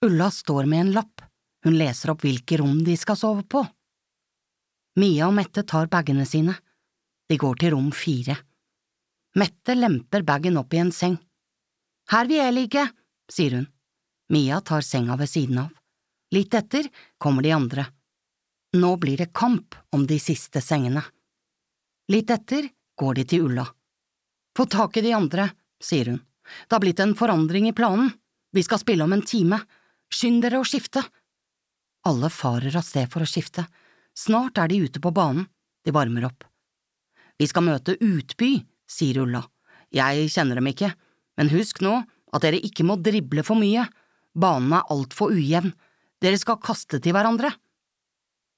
Ulla står med en lapp. Hun leser opp hvilke rom de skal sove på. Mia og Mette tar bagene sine. De går til rom 4. Mette lemper bagen opp i en seng. Her vil jeg ligge, sier hun. Mia tar senga ved siden av. Litt etter kommer de andre. Nå blir det kamp om de siste sengene. Litt etter går de til Ulla. Få tak i de andre, sier hun. Det har blitt en forandring i planen. Vi skal spille om en time. Skynd dere å skifte. Alle farer av sted for å skifte. Snart er de ute på banen. De varmer opp. Vi skal møte Utby, sier Ulla. Jeg kjenner dem ikke, men husk nå at dere ikke må drible for mye. Banen er alt for ujevn. Dere skal kaste til hverandre.